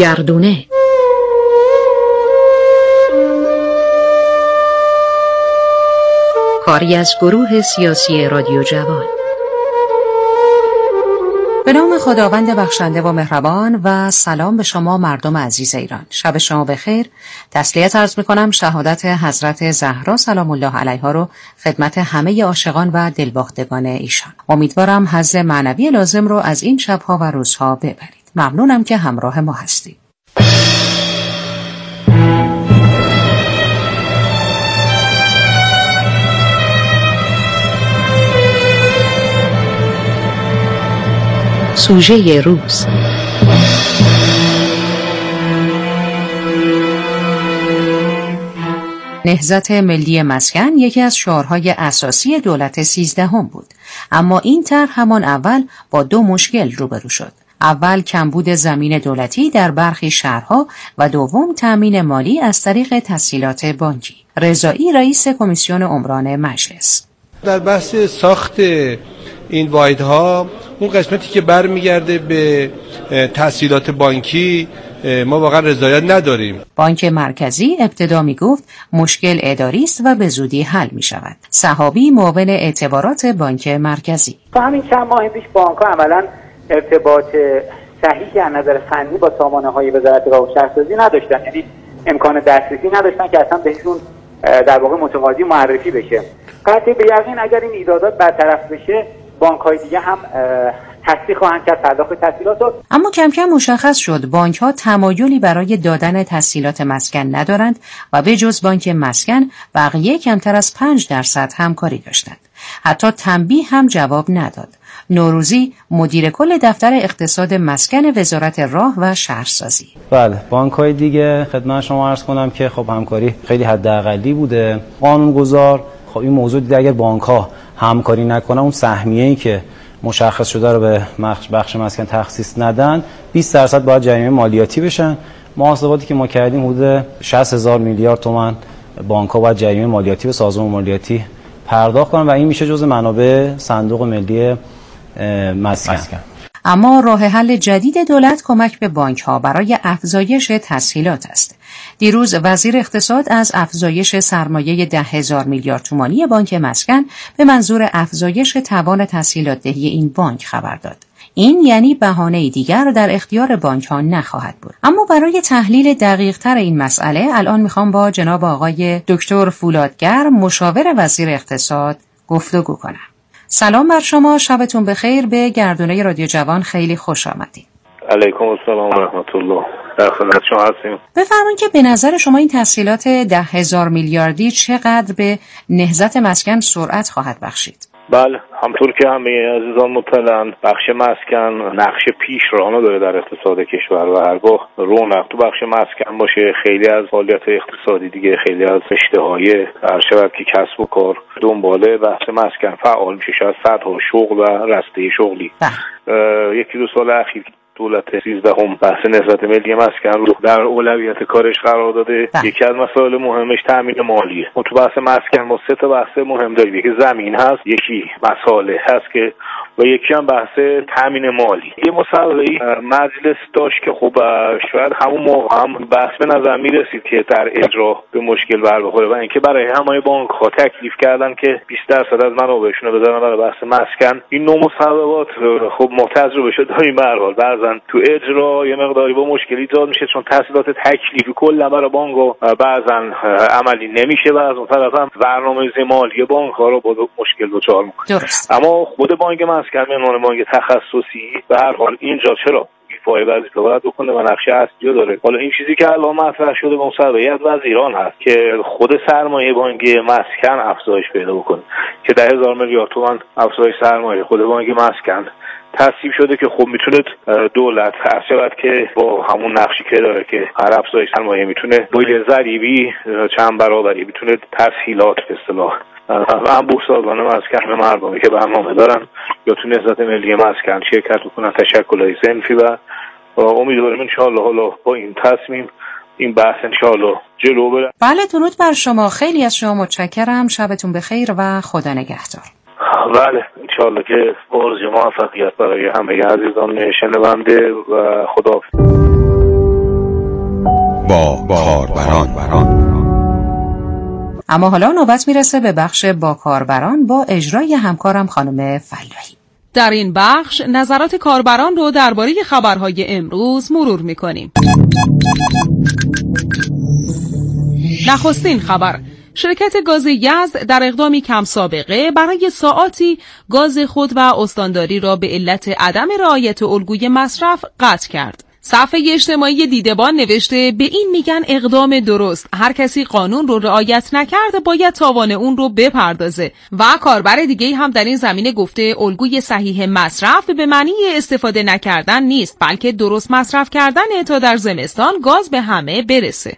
گردونه. کاری از گروه سیاسی رادیو جوان. به نام خداوند بخشنده و مهربان و سلام به شما مردم عزیز ایران. شب شما بخیر. تسلیت عرض می‌کنم شهادت حضرت زهرا سلام الله علیها رو خدمت همه عاشقان و دلباختگان ایشان. امیدوارم حظ معنوی لازم رو از این شب‌ها و روزها ببرید. ممنونم که همراه ما هستید. سوژه روز. نهضت ملی مسکن یکی از شعارهای اساسی دولت 13 بود. اما این طرح همان اول با دو مشکل روبرو شد. اول کمبود زمین دولتی در برخی شهرها و دوم تأمین مالی از طریق تسهیلات بانکی. رضایی رئیس کمیسیون عمران مجلس: در بحث ساخت این واحدها اون قسمتی که برمیگرده به تسهیلات بانکی ما واقعا رضایت نداریم. بانک مرکزی ابتدا می گفت مشکل اداری است و به زودی حل می شود. صحابی معاون اعتبارات بانک مرکزی: تا همین چند ماه پیش بانک‌ها عملاً ارتباط صحیحی از نظر فنی با سامانه‌های وزارت راه و شهرسازی نداشتن، یعنی امکان دسترسی نداشتن که اصلا بهشون در واقع متقاضی معرفی بشه. قطعی به یقین اگر این ایرادات برطرف بشه بانک‌های دیگه هم تصدیق خواهند کرد پرداخت تسهیلات. اما کم کم مشخص شد بانک‌ها تمایلی برای دادن تسهیلات مسکن ندارند و به جز بانک مسکن بقیه کمتر از 5% همکاری داشتند. حتی تنبیه هم جواب نداد. نوروزی مدیر کل دفتر اقتصاد مسکن وزارت راه و شهرسازی: بله، بانک‌های دیگه خدمت شما عرض کنم که خب همکاری خیلی حداقلی بوده. قانونگذار خب این موضوع دیده اگر بانک‌ها همکاری نکنن اون سهمیه‌ای که مشخص شده رو به بخش مسکن تخصیص ندن 20% باید جریمه مالیاتی بشن. محاسباتی که ما کردیم حدود 60,000 میلیارد تومان بانک‌ها باید جریمه مالیاتی به سازمان مالیاتی پرداخت کنن و این میشه جزء منابع صندوق ملی مسکن. اما راه حل جدید دولت کمک به بانک‌ها برای افزایش تسهیلات است. دیروز وزیر اقتصاد از افزایش سرمایه 10,000 میلیارد تومانی بانک مسکن به منظور افزایش توان تسهیلات دهی این بانک خبر داد. این یعنی بهانه دیگر در اختیار بانک‌ها نخواهد بود. اما برای تحلیل دقیق‌تر این مسئله الان میخوام با جناب آقای دکتر فولادگر مشاور وزیر اقتصاد گفتگو کنم. سلام بر شما، شبتون بخیر. به گردونه رادیو جوان خیلی خوش آمدید. علیکم السلام و رحمت الله. در خدمت شما هستیم. بفرمایید که به نظر شما این تسهیلات 10,000 میلیاردی چقدر به نهضت مسکن سرعت خواهد بخشید؟ بله، همطور که همه عزیزان مطلعن بخش مسکن نقش پیشرانو داره در اقتصاد کشور و هرگاه رونق تو بخش مسکن باشه خیلی از فعالیت اقتصادی دیگه، خیلی از رشته‌های هر شود که کسب و کار دنباله بحث مسکن فعال میشه. شاید صدها شغل و رسته شغلی یکی دو سال اخیر دولت 13 بحث نهضت ملی مسکن رو در اولویت کارش قرار داده. یکی از مسائل مهمش تامین مالیه. ما تو بحث مسکن ما 3 تا بحث مهم داریم. یکی زمین هست، یکی مسائل هست که و یکی هم بحث تامین مالی. یه مسئله مجلس داشت که خب شاید همون موقع هم بحث به نظر میرسید که در اجرا به مشکل بر بخوره و اینکه برای همه بانک‌ها تکلیف کردن که 20% از منابعشون رو بذارن برای بحث مسکن. این نوع مصوبات خب ما تجربه شده داریم به هر حال بعضن تو اجرا یه مقداری با مشکلی ایجاد میشه چون تسهیلات تکلیفی کلا برای بانک‌ها بعضن عملی نمیشه و از اون طرف هم برنامه‌ریزی مالی بانک‌ها رو با مشکل دچار می‌کنه. اما خود بانک مسکن به عنوان بانک تخصصی به هر حال اینجا چرا ایفای وظیفه باید بکنه و نقش اصلی داره. حالا این چیزی که الان مطرح شده مصوبه از وزیران هست که خود سرمایه بانک مسکن افزایش پیدا بکنه که 10,000 میلیارد تومان افزایش سرمایه خود بانک مسکن تصویب شده که خب میتونه دولت هر شود که با همون نقشی که داره که هر افزایش سرمایه میتونه با یه ضریبی چند برابری میتونه تسهیلات به اصطلاح انبوه سازمان مسکن به مردمی که برنامه دارن یا تو نهضت ملی مسکن شرکت بکنن تشکل‌های صنفی و امیدواریم انشاءالله حالا با این تصمیم این بحث انشاءالله جلو بره. بله، درود بر شما. خیلی از شما متشکرم. شبتون بخیر و خدا نگهدار. بله انشاءالله که آرزوی موفقیت برای همه عزیزان شنونده و خداحافظ. با کاربران. اما حالا نوبت میرسه به بخش با کاربران با اجرای همکارم خانم فلاحی. در این بخش نظرات کاربران رو درباره خبرهای امروز مرور میکنیم. نخستین خبر: شرکت گاز یزد در اقدامی کم سابقه برای ساعاتی گاز خود و استانداری را به علت عدم رعایت الگوی مصرف قطع کرد. صفحه اجتماعی دیدبان نوشته به این میگن اقدام درست، هر کسی قانون رو رعایت نکرده باید تاوان اون رو بپردازه. و کاربر دیگه هم در این زمینه گفته الگوی صحیح مصرف به معنی استفاده نکردن نیست، بلکه درست مصرف کردن تا در زمستان گاز به همه برسه.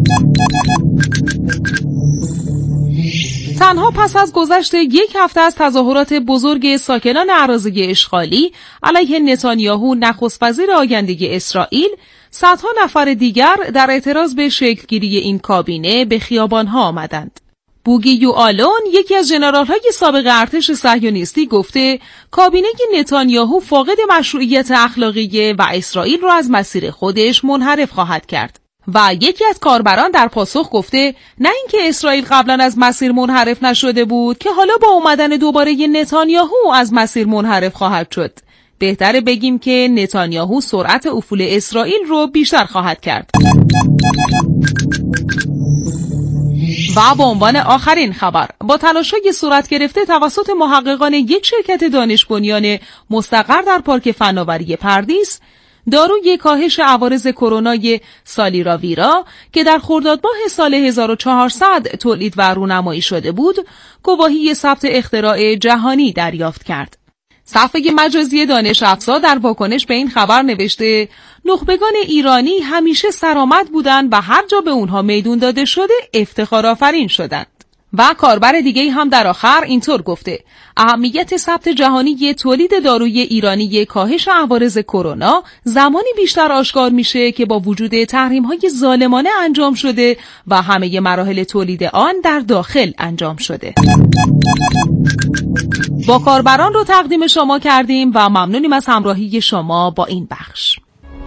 تنها پس از گذشت یک هفته از تظاهرات بزرگ ساکنان اراضی اشغالی علیه نتانیاهو نخست وزیر آینده اسرائیل، صدها نفر دیگر در اعتراض به شکلگیری این کابینه به خیابانها آمدند. بوگی یوآلون، یکی از ژنرال‌های سابق ارتش صهیونیستی، گفته کابینه نتانیاهو فاقد مشروعیت اخلاقی و اسرائیل را از مسیر خودش منحرف خواهد کرد. و یکی از کاربران در پاسخ گفته نه اینکه اسرائیل قبلا از مسیر منحرف نشده بود که حالا با اومدن دوباره نتانیاهو از مسیر منحرف خواهد شد. بهتره بگیم که نتانیاهو سرعت افول اسرائیل رو بیشتر خواهد کرد. و به عنوان آخرین خبر: با تلاش‌های صورت گرفته توسط محققان یک شرکت دانش بنیان مستقر در پارک فناوری پردیس، داروی کاهش عوارض کرونای سالیراویرا که در خرداد ماه سال 1400 تولید و رونمایی شده بود، گواهی ثبت اختراع جهانی دریافت کرد. صفحه مجازی دانش افزا در واکنش به این خبر نوشته نخبگان ایرانی همیشه سرآمد بودند و هر جا به اونها میدون داده شده افتخار آفرین شدند. و کاربر دیگه هم در آخر اینطور گفته اهمیت ثبت جهانی تولید داروی ایرانی کاهش عوارض کرونا زمانی بیشتر آشکار میشه که با وجود تحریم‌های ظالمانه انجام شده و همه مراحل تولید آن در داخل انجام شده. با کاربران رو تقدیم شما کردیم و ممنونیم از همراهی شما با این بخش.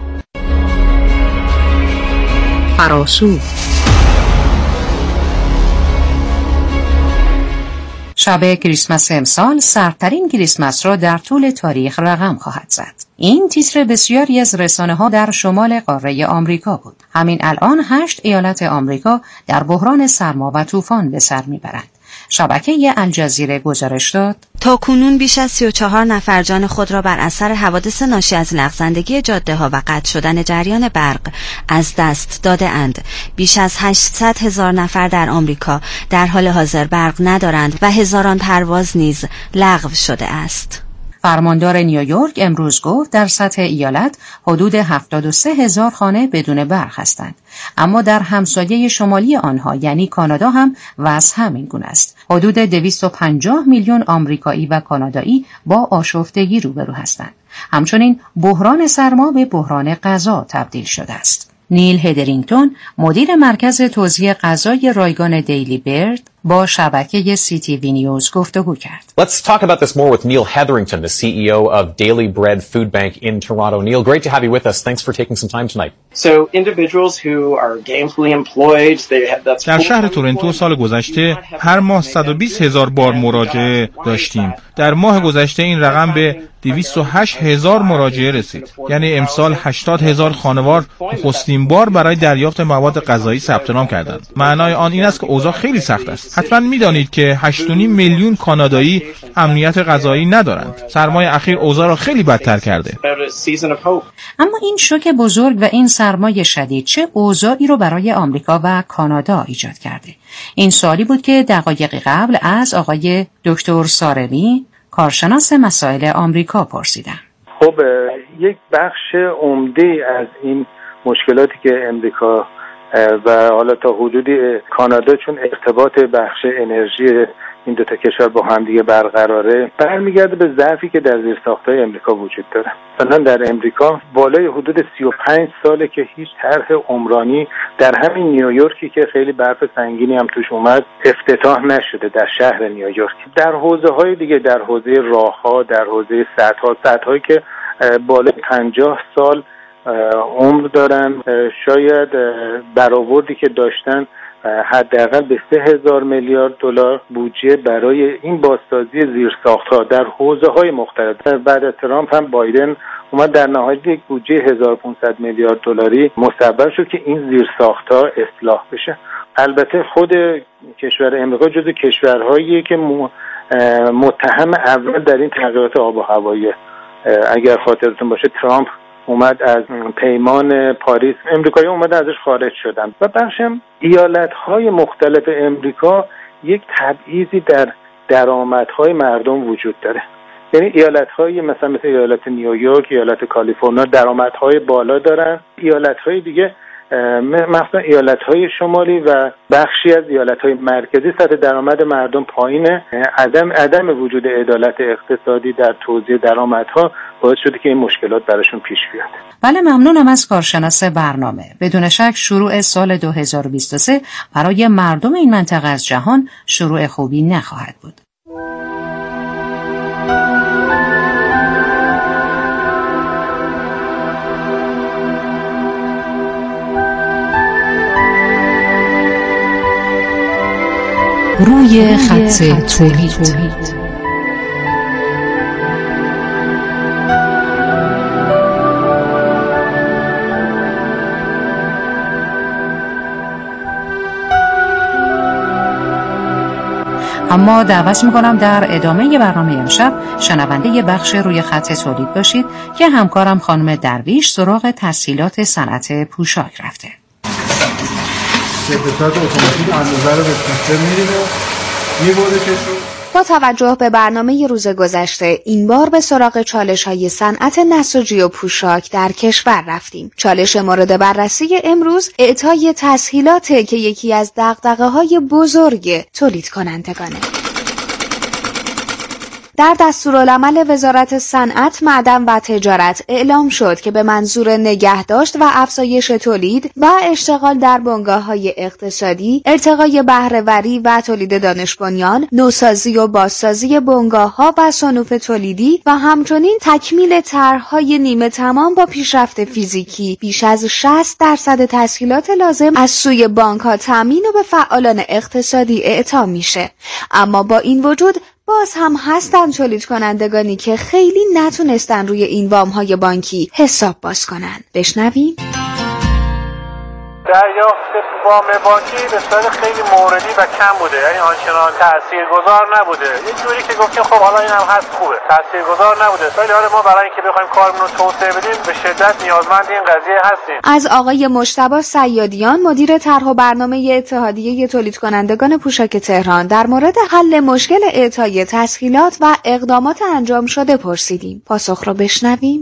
فراسو شب کریسمس امسال سردترین کریسمس را در طول تاریخ رقم خواهد زد. این تیتر بسیاری از رسانه‌ها در شمال قاره آمریکا بود. همین الان 8 ایالت آمریکا در بحران سرما و طوفان به سر میبرند. شبکه الجزیره گزارش داد تاکنون بیش از 34 نفر جان خود را بر اثر حوادث ناشی از لغزندگی جاده‌ها و قطع شدن جریان برق از دست داده اند. بیش از 800,000 نفر در آمریکا در حال حاضر برق ندارند و هزاران پرواز نیز لغو شده است. فرماندار نیویورک امروز گفت در سطح ایالت حدود 73,000 خانه بدون برق هستند. اما در همسایه شمالی آنها یعنی کانادا هم وضع همین گونه است. حدود 250 میلیون آمریکایی و کانادایی با آشفتگی روبرو هستند. همچنین بحران سرما به بحران غذا تبدیل شده است. نیل هدرینگتون، مدیر مرکز توزیع غذای رایگان دیلی برد، با شبکه CTV نیوز گفتگو کرد. Let's talk about this more with Neil Hetherington, the CEO of Daily Bread Food Bank in Toronto. Neil, great to have you with us. Thanks for taking some time tonight. So individuals who are gainfully employed, they have that's در شهر تورنتو سال گذشته هر ماه 120,000 بار مراجعه داشتیم. در ماه گذشته این رقم به 208,000 مراجعه رسید. یعنی امسال 80,000 خانوار نخستین بار برای دریافت مواد غذایی ثبت نام کردند. معنای آن این است که اوضاع خیلی سخت است. حتما می‌دانید که 8.5 میلیون کانادایی امنیت غذایی ندارند. سرمای اخیر اوضاع را خیلی بدتر کرده. اما این شوک بزرگ و این سرمای شدید چه اوضاعی رو برای آمریکا و کانادا ایجاد کرده؟ این سوالی بود که دقایقی قبل از آقای دکتر سارمی، کارشناس مسائل آمریکا، پرسیدم. خب یک بخش عمده از این مشکلاتی که امریکا و حالا تا حدودی کانادا چون ارتباط بخش انرژی این دو تا کشور با هم دیگه برقراره، برمیگرده به ضعفی که در زیرساخت‌های امریکا وجود داره. مثلا در امریکا بالای حدود 35 ساله که هیچ طرح عمرانی در همین نیویورکی که خیلی برف سنگینی هم توش اومد افتتاح نشده در شهر نیویورک. در حوزه‌های دیگه، در حوزه راه‌ها، در حوزه سده‌هایی که بالای 50 سال عمر دارن، شاید برآوردی که داشتن حداقل به 3000 میلیارد دلار بودجه برای این بازسازی زیرساخت‌ها در حوزه‌های مختلف. بعد از ترامپ هم بایدن اومد در نهایت یک بودجه 1500 میلیارد دلاری مصوب شد که این زیرساخت‌ها اصلاح بشه. البته خود کشور امریکا جزو کشورهاییه که متهم اول در این تغییرات آب و هوایی. اگر خاطرتون باشه ترامپ اومد از پیمان پاریس، امریکایی‌ها اومدن ازش خارج شدن و بخشم ایالت‌های مختلف امریکا یک تبعیضی در درآمدهای مردم وجود داره. یعنی ایالت‌های مثل ایالت نیویورک، ایالت کالیفرنیا درآمدهای بالا دارن، ایالت‌های دیگه مثلا ایالت‌های شمالی و بخشی از ایالت‌های مرکزی سطح درآمد مردم پایینه. عدم وجود عدالت اقتصادی در توزیع درآمدها باعث شده که این مشکلات براشون پیش بیاد. بله، ممنونم از کارشناس برنامه. بدون شک شروع سال 2023 برای مردم این منطقه از جهان شروع خوبی نخواهد بود. روی خط تولید. اما دعوت میکنم در ادامه برنامه امشب شنونده بخش روی خط تولید باشید که همکارم خانم درویش سراغ تسهیلات صنعت پوشاک رفته. سیپتات اتوماتیک اندازه رو به سیستم میریم و میبوده که با توجه به برنامه روز گذشته این بار به سراغ چالش‌های صنعت نساجی و پوشاک در کشور رفتیم. چالش مورد بررسی امروز اعطای تسهیلاته که یکی از دغدغه‌های بزرگ تولید کنندگانه. در دستورالعمل وزارت صنعت، معدن و تجارت اعلام شد که به منظور نگهداشت و افزایش تولید و اشتغال در بنگاه‌های اقتصادی، ارتقای بهره‌وری و تولید دانش بنیان، نوسازی و بازسازی بنگاه‌ها و صنوف تولیدی و همچنین تکمیل طرح‌های نیمه تمام با پیشرفت فیزیکی، بیش از 60% تسهیلات لازم از سوی بانک‌ها تامین و به فعالان اقتصادی اعطا میشه. اما با این وجود باز هم هستن تولید کنندگانی که خیلی نتونستن روی این وام‌های بانکی حساب باز کنن. بشنویم. دریافت وام بانکی به صورت خیلی موردی و کم بوده، یعنی آنچنان تاثیرگذار نبوده. یه جوری که گفتیم خب حالا این هم هست خوبه، تاثیرگذار نبوده. ولی حالا ما برای اینکه بخوایم کارمون رو توسعه بدیم به شدت نیازمند این قضیه هستیم. از آقای مجتبی صیادیان، مدیر طرح و برنامه اتحادیه تولید کنندگان پوشاک تهران، در مورد حل مشکل اعطای تسهیلات و اقدامات انجام شده پرسیدیم. پاسخ رو بشنویم.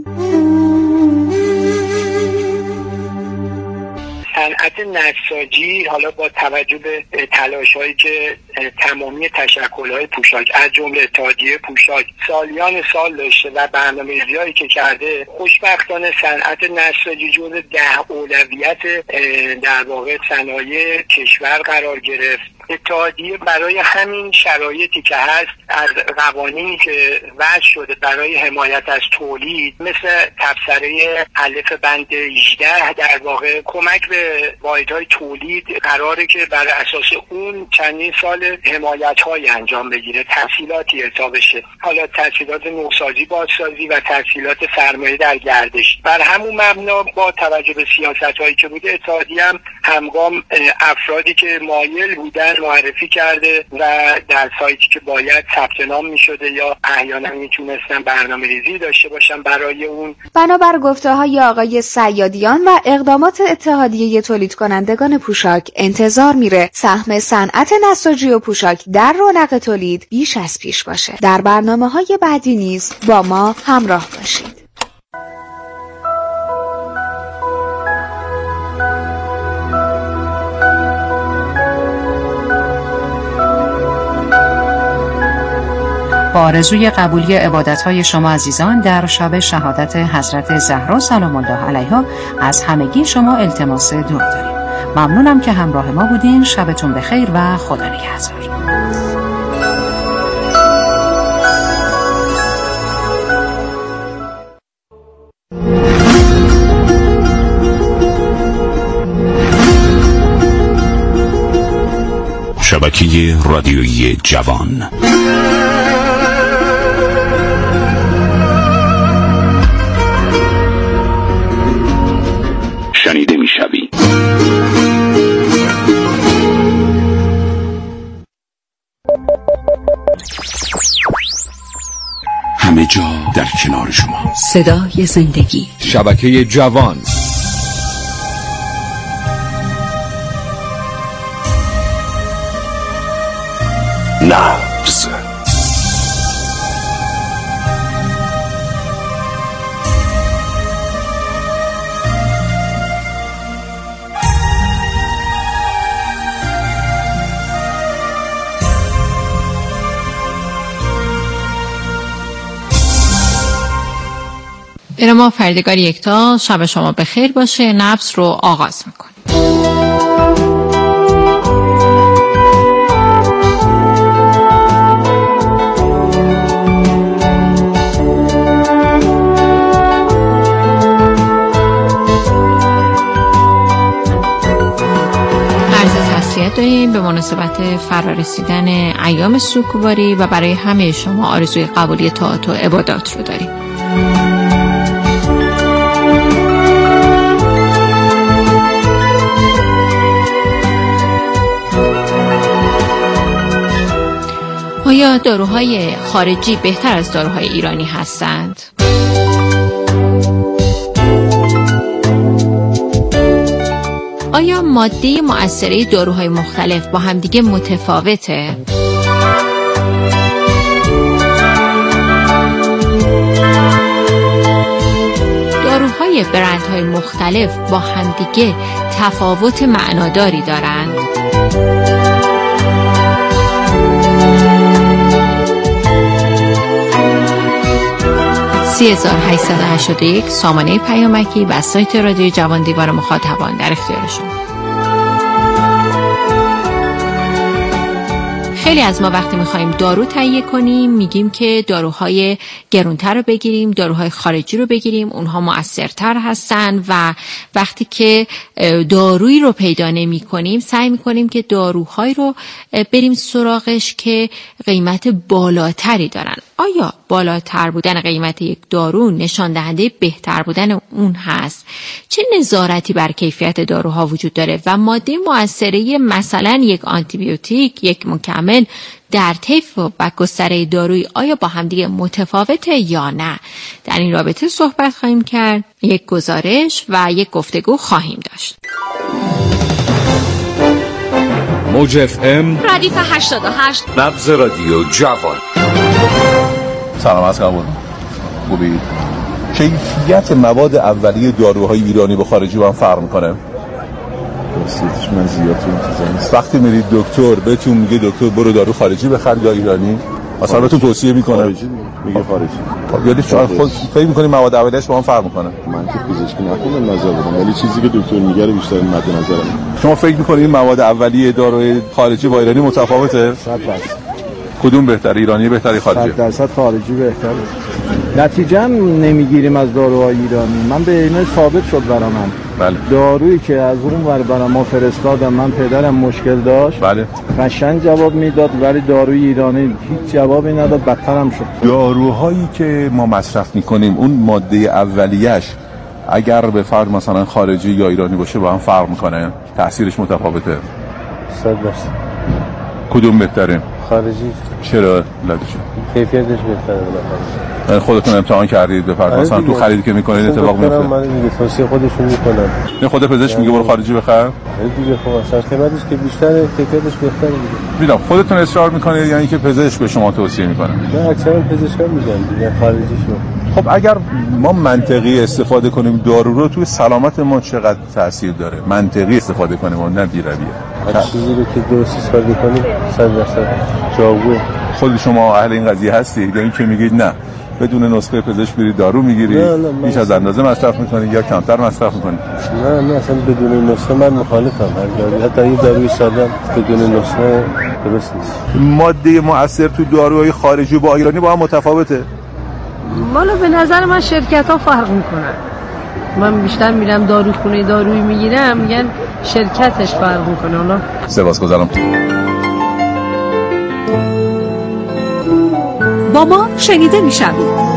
صنعت نساجی حالا با توجه به تلاش‌هایی که تمامی تشکل‌های پوشاک از جمله اتحادیه پوشاک سالیان سال داشته و برنامه‌ریزی‌هایی که کرده، خوشبختانه صنعت نساجی جزو 10 اولویت در واقع صنایع کشور قرار گرفت. اتحادیه برای همین شرایطی که هست از قوانینی که وضع شده برای حمایت از تولید مثل تبصره الف بند 18 در واقع کمک به واحدهای تولید قراره که بر اساس اون چندین سال حمایت‌های انجام بگیره، تسهیلاتی اعطا بشه. حالا تسهیلات نوسازی، بازسازی و تسهیلات سرمایه در گردش. بر همون مبنا با توجه به سیاست‌هایی که بوده، اتحادیه هم همگام افرادی که مایل بودن معرفی کرده و در سایتی که باید ثبت نام می‌شده یا احیانا میتونستن برنامه‌ریزی داشته باشن برای اون. بنابر گفته‌های آقای صیادیان و اقدامات اتحادیه تولید کنندگان پوشاک، انتظار میره سهم صنعت نساجی و پوشاک در رونق تولید بیش از پیش باشه. در برنامه‌های بعدی نیز با ما همراه باشید. با آرزوی قبولی عبادت‌های شما عزیزان در شب شهادت حضرت زهرا سلام الله علیها از همگی شما التماس دعا داریم. ممنونم که همراه ما بودین. شبتون بخیر و خدا نگهدار. شبکه رادیویی جوان. شنیده میشوی. همه جا در کنار شما. صدای زندگی. شبکه جوان. نبض. به ما فردگار یکتا، شب شما بخیر باشه. نبض رو آغاز میکنیم. داریم به مناسبت فرارسیدن ایام سوگواری و برای همه شما آرزوی قبولی طاعات و عبادات رو داریم. آیا داروهای خارجی بهتر از داروهای ایرانی هستند؟ آیا ماده مؤثره داروهای مختلف با همدیگه متفاوته؟ داروهای برندهای مختلف با همدیگه تفاوت معناداری دارند؟ 3881 سامانه پیامکی و سایت رادیو جوان دیوار مخاطبان در اختیار شما. خیلی از ما وقتی میخوایم دارو تهیه کنیم میگیم که داروهای گرونتر رو بگیریم، داروهای خارجی رو بگیریم، اونها مؤثرتر هستن و وقتی که دارویی رو پیدا نمی کنیم سعی میکنیم که داروهایی رو بریم سراغش که قیمت بالاتری دارن. آیا بالاتر بودن قیمت یک دارو نشان دهنده بهتر بودن اون هست؟ چه نظارتی بر کیفیت داروها وجود داره و ماده مؤثره مثلا یک آنتیبیوتیک، یک مکمل در طیف و گستره دارویی آیا با همدیگه متفاوته یا نه؟ در این رابطه صحبت خواهیم کرد، یک گزارش و یک گفتگو خواهیم داشت. موج FM ردیف 88 نبض رادیو جوان. سلام از قبول خوبی؟ کیفیت مواد اولیه داروهای ایرانی با خارجی با هم فرق میکنه؟ راستش من زیاد تو انتظار نیست. وقتی میرید دکتر بهتون میگه دکتر برو دارو خارجی بخر یا ایرانی؟ مثلا بهتون توصیه میکنه خارجی میگه خارجی. خب یعنی خود فکر میکنید مواد اولیه‌اش با هم فرق میکنه؟ من که پزشکی نخوندم نظر بدم، ولی چیزی که دکتر میگه رو بیشتر مد نظرم. شما فکر میکنید مواد اولیه داروی خارجی با ایرانی متفاوته؟ 100%. کدوم بهتره؟ ایرانی بهتره خارجی؟ 100% خارجی بهتره. نتیجه هم نمیگیریم از داروهای ایرانی. من به اینا ثابت شد برام. بله. دارویی که از اون ور برام ما فرستادم، من پدرم مشکل داشت. بله. قشنگ جواب میداد، ولی داروی ایرانی هیچ جوابی نداد، بدترم شد. داروهایی که ما مصرف میکنیم اون ماده اولیه‌اش اگر به فرض مثلا خارجی یا ایرانی باشه با هم فرق میکنه؟ تاثیرش متفاوته؟ 100%. کدوم بهتره؟ خارجی. چرا لادش؟ کیفیتش بهتره بالاخره. خودتون امتحان کردید به فرض مثلا تو خرید که میکنید اتفاق میفته؟ من میگم توصیه خودشون میکنم. نه خود پزشک میگه برو خارجی بخر؟ دیگه خب اصلا قیمتش که بیشتره کیفیتش بهتره دیگه. میدونم خودتون اصرار میکنید یعنی که پزشک به شما توصیه میکنه؟ نه اکثرا پزشکا میگن دیگه خارجیشو. خب اگر ما منطقی استفاده کنیم دارو رو توی سلامت ما چقدر تاثیر داره؟ منطقی استفاده کنیم و نه بی‌رویه. هر چیزی رو که درست استفاده کنیم 100% جوابه. خود شما اهل این قضیه هستید یا اینکه میگید نه بدون نسخه پزشک برید دارو میگیرید بیش از اندازه مصرف میکنید یا کمتر مصرف میکنید؟ نه اصلا بدون نسخه من مخالفم. حتی این داروی ساده بدون نسخه درست نیست. ماده مؤثر تو داروهای خارجی با ایرانی با هم متفاوته؟ والا به نظر من شرکت‌ها فرق میکنن. من بیشتر میرم داروخونه دارویی میگیرم میگن شرکتش فرق میکنه. حالا سپاسگزارم. با ما شنیده میشوید.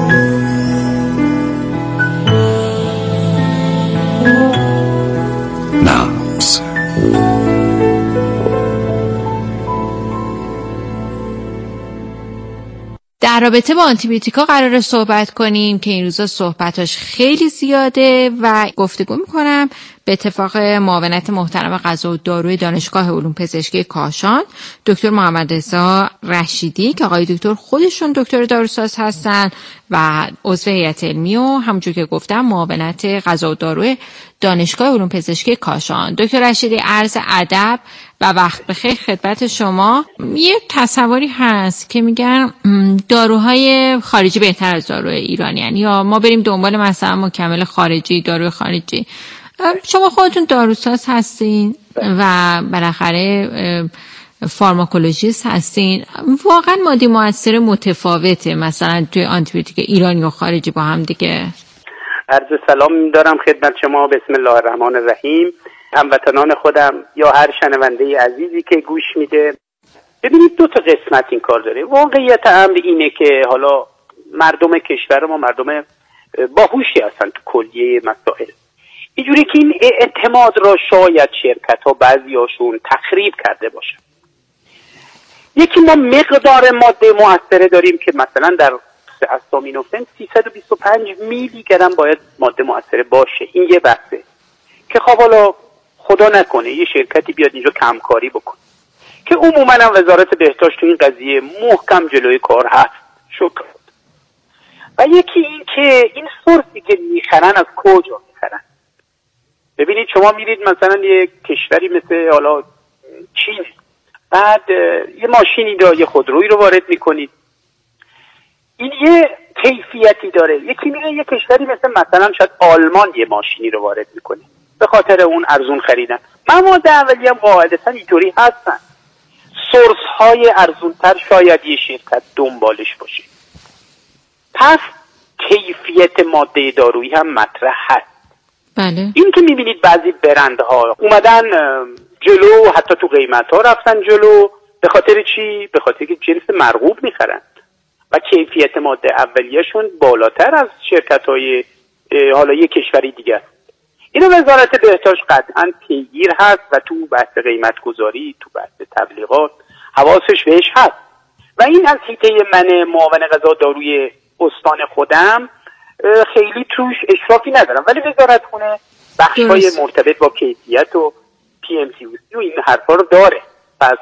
در رابطه با آنتیبیوتیکا قراره صحبت کنیم که این روزا صحبتاش خیلی زیاده و گفتگو میکنم به اتفاق معاونت محترم غذا و داروی دانشگاه علوم پزشکی کاشان دکتر محمد رضا رشیدی که آقای دکتر خودشون دکتر داروساز هستن و عضو هیئت علمی و همونجور که گفتم معاونت غذا و داروی دانشگاه علوم پزشکی کاشان. دکتر رشیدی عرض ادب و وقت بخیر خدمت شما. یه تصوری هست که میگن داروهای خارجی بهتر از داروهای ایرانی هن. یا ما بریم دنبال مثلا مکمل خارجی، داروی خارجی. شما خودتون داروساز هستین و بالاخره فارماکولوژیست هستین. واقعا ماده مؤثر متفاوته مثلا توی آنتیبیوتیک ایرانی و خارجی با هم دیگه؟ عرض سلام دارم خدمت شما. بسم الله الرحمن الرحیم. هموطنان خودم یا هر شنونده عزیزی که گوش میده، ببینید دو تا قسمت این کار داره. واقعیت امر اینه که حالا مردم کشور ما مردم باهوشی هستن تو کلیه مسائل، اینجوری که این اعتماد را شاید شرکت ها بعضیاشون تخریب کرده باشن. یکی ما مقدار ماده مؤثره داریم که مثلا در استامینوفن 325 میلی گرم باید ماده مؤثره باشه. این یه بحثه که خب حالا خدا نکنه یه شرکتی بیاد اینجا کمکاری بکنه که عموما هم وزارت بهداشت تو این قضیه محکم جلوی کار هست. شکر. و یکی این که این سورسی که میخرن از کجا میخرن. ببینید شما میرید مثلا یه کشوری مثل حالا چین، بعد یه ماشینی داره، یه خودرویی رو وارد میکنید، این یه کیفیتی داره. یکی میره یه کشوری مثلا شاید آلمان یه ماشینی رو وارد میکنه به خاطر اون ارزون خریدن. مواد اولیه هم قاعدتا اینطوری هستن. سورس های ارزونتر شاید یه شرکت دنبالش باشه. پس کیفیت ماده دارویی هم مطرح هست. بله. این که میبینید بعضی برندها اومدن جلو، حتی تو قیمت ها رفتن جلو. به خاطر چی؟ به خاطر که جنس مرغوب میخرن و کیفیت ماده اولیه‌شون بالاتر از شرکت های حالا یک کشوری دیگه است. اینو وزارت بهداشت قطعا پیگیر هست و تو بحث قیمت گذاری، تو بحث تبلیغات حواسش بهش هست. و این از حیطه من معاون غذا داروی استان خودم خیلی توش اشرافی ندارم، ولی وزارت خونه بخش‌های مرتبط با کیفیت و PMCUC و این حرفا رو داره. پس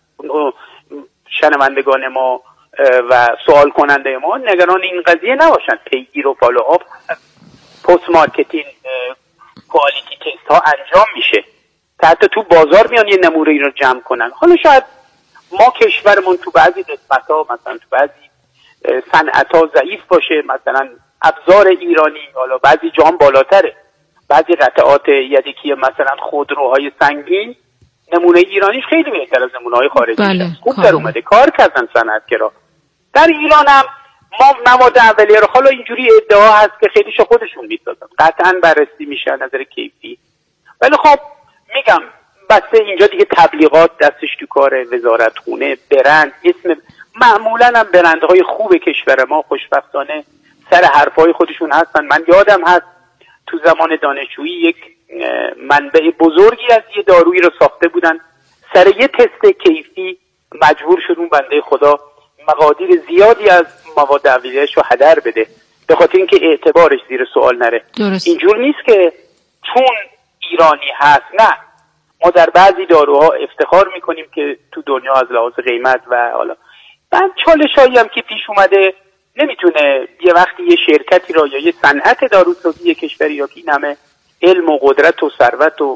شنوندگان ما و سوال کننده ما نگران این قضیه نباشن. پیگیر و فالوآپ پست مارکتینگ کوالیتی تست ها انجام میشه تا حتی تو بازار میان یه نمونه رو جمع کنن. حالا شاید ما کشورمون تو بعضی قسمت ها مثلا تو بعضی صنعت ها ضعیف باشه، مثلا ابزار ایرانی حالا بعضی جا هم بالاتره، بعضی قطعات یدکی مثلا خودروهای سنگین نمونه ایرانیش خیلی بهتر از نمونه های خارجی. بله. خوب در اومده کار کردن صنعتگرا. در ایران هم ما مواد اولیه رو حالا اینجوری ادعا هست که خیلیش خودشون میسازن، قطعا بررسی میشه از نظر کیفی. ولی خب میگم بسته اینجا دیگه تبلیغات دستش تو کار وزارت خونه، برند، اسم معمولا هم برندهای خوب کشور ما خوشبختانه سر حرفای خودشون هستن. من یادم هست تو زمان دانشجویی یک منبع بزرگی از یه دارویی رو ساخته بودن، سر یه تست کیفی مجبور شد اون بنده خدا مقادیر زیادی از مواد اولیه‌اش رو هدر بده به خاطر اینکه اعتبارش زیر سوال نره. اینجور نیست که چون ایرانی هست، نه، ما در بعضی داروها افتخار میکنیم که تو دنیا از لحاظ قیمت و حالا بعد چالشایی هم که پیش اومده نمیتونه یه وقتی یه شرکتی را یا یه صنعت داروسازی یه کشوری یا که این همه علم و قدرت و ثروت و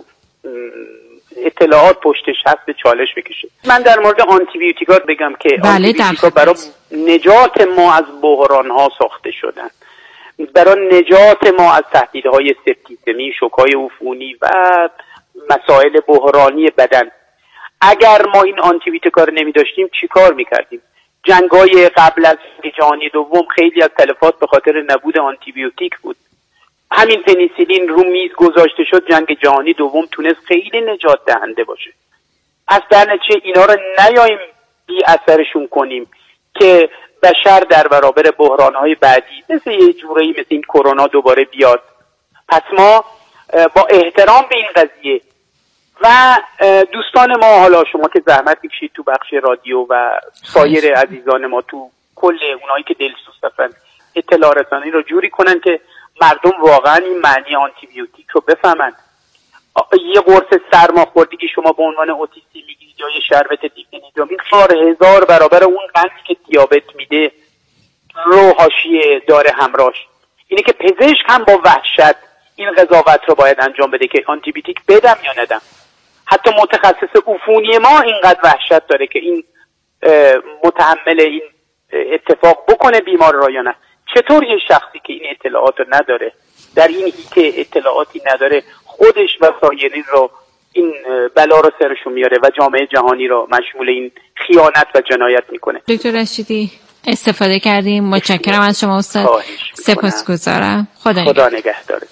اطلاعات پشتش هست به چالش بکشه. من در مورد آنتیبیوتیکات بگم که آنتیبیوتیکا برای نجات ما از بحران ها ساخته شدن، برای نجات ما از تهدیدهای سپتیسمی، شوک‌های عفونی و مسائل بحرانی بدن. اگر ما این آنتیبیوتیکا رو نمی داشتیم چی کار میکردیم؟ جنگ‌های قبل از جهانی دوم خیلی از تلفات به خاطر نبود آنتیبیوتیک بود. همین پنیسیلین رو میز گذاشته شد، جنگ جهانی دوم تونست خیلی نجات دهنده باشه. پس در نتیجه اینا رو نیاییم بی اثرشون کنیم که بشر در برابر بحران‌های بعدی مثل یه جورایی مثل این کرونا دوباره بیاد. پس ما با احترام به این قضیه و دوستان ما، حالا شما که زحمت میکشید تو بخش رادیو و سایر عزیزان ما تو کل اونایی که دلسوز هستن، اطلاع رسانی رو جوری کنن که مردم واقعا این معنی آنتی بیوتیک رو بفهمن. یه قرص سرماخوردگی که شما به عنوان اوتیستی میگیرید یا یه شربت دیفنیدرام، این 4000 برابر اون قندی که دیابت میده رو حاشیه داره همراهش. اینه که پزشک هم با وحشت این قضاوت رو باید انجام بده که آنتی بیوتیک بدم یا ندم. حتی متخصص عفونی ما اینقدر وحشت داره که این متحمل این اتفاق بکنه بیمار را یا نه. چطور یه شخصی که این اطلاعات رو نداره، در این هیته اطلاعاتی نداره، خودش و سایرین رو این بلا رو سرشون میاره و جامعه جهانی رو مشمول این خیانت و جنایت میکنه. دکتر رشیدی استفاده کردیم، متشکرم از شما استاد، سپاسگزارم. خدا نگهدار.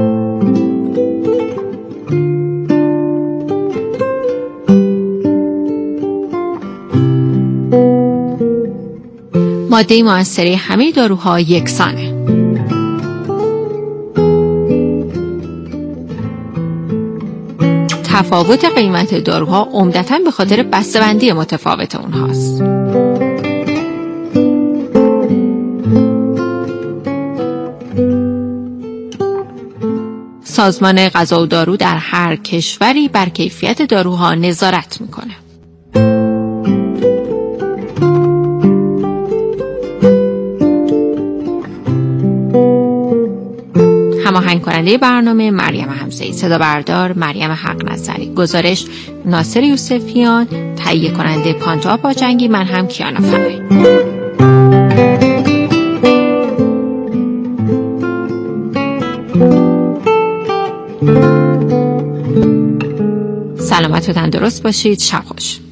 ماده مؤثره همه داروها یکسانه. تفاوت قیمت داروها عمدتاً به خاطر بسته‌بندی متفاوت اونهاست. سازمان غذا و دارو در هر کشوری بر کیفیت داروها نظارت میکنه. هماهنگ کننده برنامه مریم حمزه‌ای، صدا بردار مریم حق نظری، گزارش ناصر یوسفیان، تهیه کننده پانتا باجنگی، من هم کیانا فقی. سلامت و تندرست باشید. شب خوش.